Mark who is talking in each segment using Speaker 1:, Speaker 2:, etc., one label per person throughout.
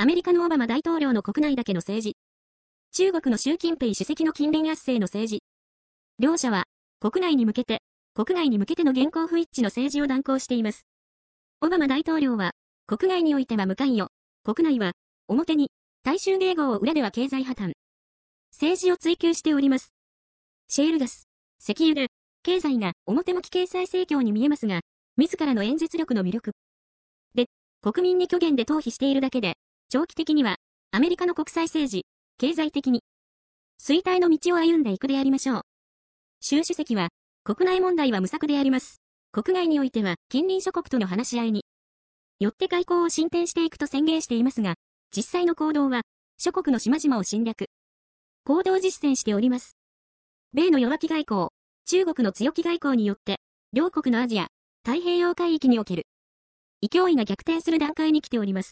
Speaker 1: アメリカのオバマ大統領の国内だけの政治。中国の習近平主席の近隣圧政の政治。両者は、国内に向けての言行不一致の政治を断行しています。オバマ大統領は、国外においては無関与、国内は、表に、大衆迎合を裏では経済破綻。政治を追求しております。シェールガス、石油で、経済が表向き経済盛況に見えますが、自らの演説力の魅力。で、国民に虚言で逃避しているだけで、長期的には、アメリカの国際政治、経済的に、衰退の道を歩んでいくでありましょう。習主席は、国内問題は無策であります。国外においては、近隣諸国との話し合いに、よって外交を進展していくと宣言していますが、実際の行動は、諸国の島々を侵略、行動実践しております。米の弱気外交、中国の強気外交によって、両国のアジア、太平洋海域における、勢いが逆転する段階に来ております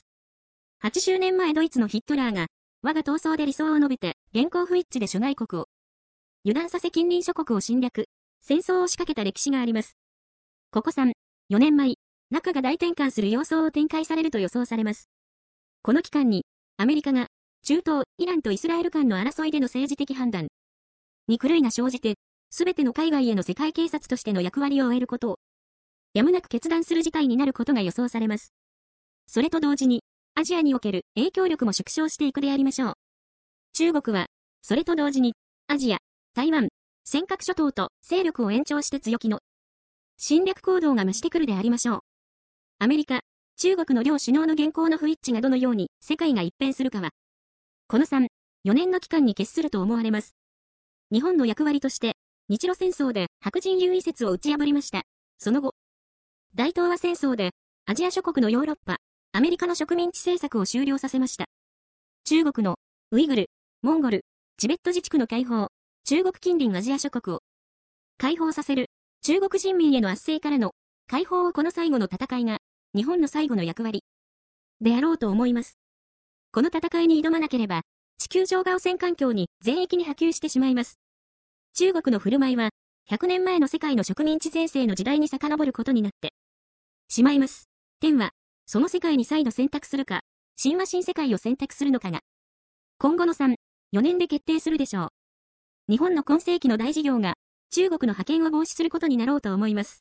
Speaker 1: 。80年前ドイツのヒットラーが、我が闘争で理想を述べて、言行不一致で諸外国を、油断させ近隣諸国を侵略、戦争を仕掛けた歴史があります。ここ3、4年前、中が大転換する様相を展開されると予想されます。この期間に、アメリカが、中東、イランとイスラエル間の争いでの政治的判断に狂いが生じて、すべての海外への世界警察としての役割を終えることを、やむなく決断する事態になることが予想されます。それと同時に、アジアにおける影響力も縮小していくでありましょう。中国は、それと同時に、アジア、台湾、尖閣諸島と勢力を延長して強気の侵略行動が増してくるでありましょう。アメリカ、中国の両首脳の言行の不一致がどのように世界が一変するかは、この3、4年の期間に決すると思われます。日本の役割として、日露戦争で白人優位説を打ち破りました。その後、大東亜戦争でアジア諸国のヨーロッパ、アメリカの植民地政策を終了させました。中国のウイグル、モンゴル、チベット自治区の解放、中国近隣アジア諸国を解放させる中国人民への圧政からの解放をこの最後の戦いが日本の最後の役割であろうと思います。この戦いに挑まなければ地球上が汚染環境に全域に波及してしまいます。中国の振る舞いは100年前の世界の植民地全盛の時代に遡ることになってしまいます。天はその世界に再度選択するか、新和新世界を選択するのかが今後の3、4年で決定するでしょう。日本の今世紀の大事業が中国の覇権を防止することになろうと思います。